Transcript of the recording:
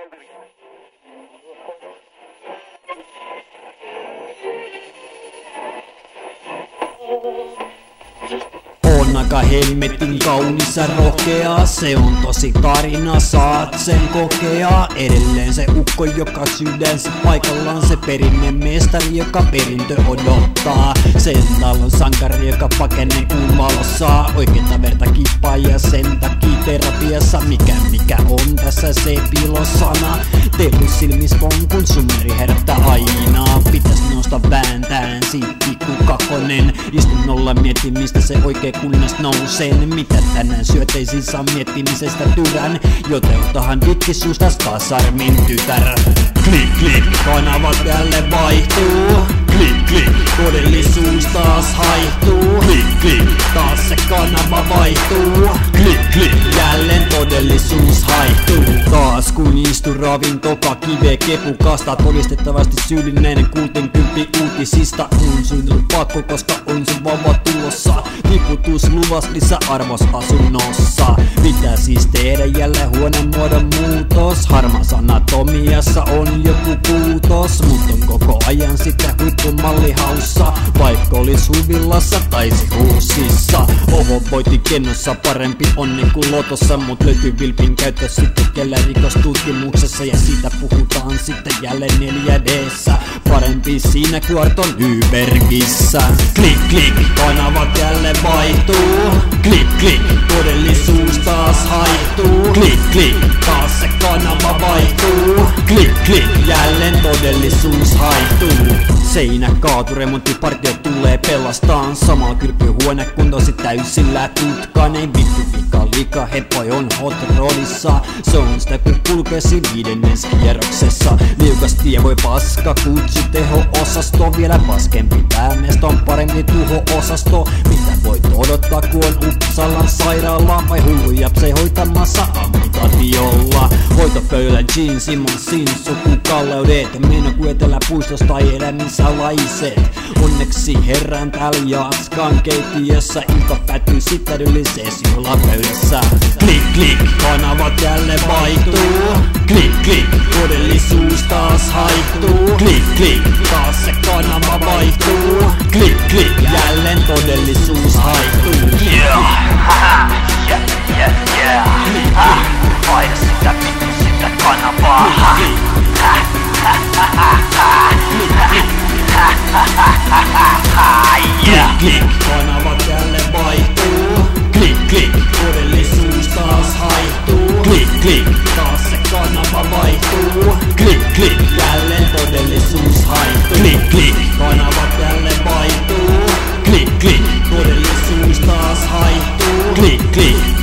On aika hemmetin kaunis ja rohkea, se on tosi tarina, saat sen kokea. Edelleen se ukko, joka sydänsä paikallaan, se perinne mestari, joka perintö odottaa. Sen talon sankari, joka pakenee kuun valossa, oikeeta verta kippaa ja sen takia terapiassa. Mikä on tässä se pilosana, tehnyt silmis kun summeri herättää aina. Pitäis nousta vääntään sit pikku kakkonen, istunnolla mietin mistä se oikee kunnes nousen. Mitä tänään syöteisin saa miettimisestä tyrän, joten otahan dikki suustas taas armin tytär. Klik klik, kanavat jälleen vaihtuu. Klik klik, todellisuus taas haihtuu. Klik klik, taas se kanava vaihtuu. Klik klik, jälleen todellisuus haihtuu. Taas kun istu ravintoka kive kepukasta, todistettavasti syyllinen 60 uutisista. On suunnitellut pakko, koska on sun vauva tulossa. Tiputus luvas lisäarvos asunnossa. Mitä siis tehdä jälleen huonemuodon muutos? Harmas anatomiassa on joku puutos, mut on koko ajan sitä huippumallihaussa. Vaikka olis huvillassa taisi huusissa. Oho voiti kennossa, parempi onni kuin lotossa. Mut löytyy vilpin käyttö sitten kellä rikostutkimuksessa, ja siitä puhutaan sitten jälleen 4D:ssä. Parempi siinä kuin Arton Ybergissä. Klik klik, kanavat jälleen vaihtuu. Klik klik, todellisuus taas haihtuu. Klik klik, taas se kanava vaihtuu. Klik klik, jälleen todellisuus haihtuu. Seinä kaatu, remonttipartio tulee pelastaan. Samalla kylpyhuone kun tosi täysillä tutkaan. Ei vittu vika lika, heppoi on hot rodissa. Se on sitä kun kulkesi 5. kierroksessa. Liukas tie voi paska, kutsu teho-osasto. Vielä paskempi päämestä on parempi tuho-osasto. Mitä voit odottaa kun on Uppsalan sairaala? Vai hullu japsei hoitamassa amputaatiolla? Hoitopöydän Gene Simmonsin sukukalleudet. Meno kuin Eteläpuistosta tai elämin salaiset. Onneksi herran täällä Jatskan keittiössä. Ilta päätyy sitäryllisessä juhlapöydässä. Klik klik, kanavat jälleen vaihtuu. Klik klik, todellisuus taas haihtuu. Klik klik, taas se kanava vaihtuu. Klik klik, jälleen todellisuus haihtuu. Vaihda sitä vittu sitä kanavaa. Klik klik, kanavat jälleen vaihtuu. Klik klik, todellisuus taas haihtuu. Klik klik, taas se kanava vaihtuu. Klik klik, jälleen todellisuus haihtuu. Klik klik, kanavat jälleen vaihtuu. Klik klik, todellisuus taas haihtuu. Klik klik.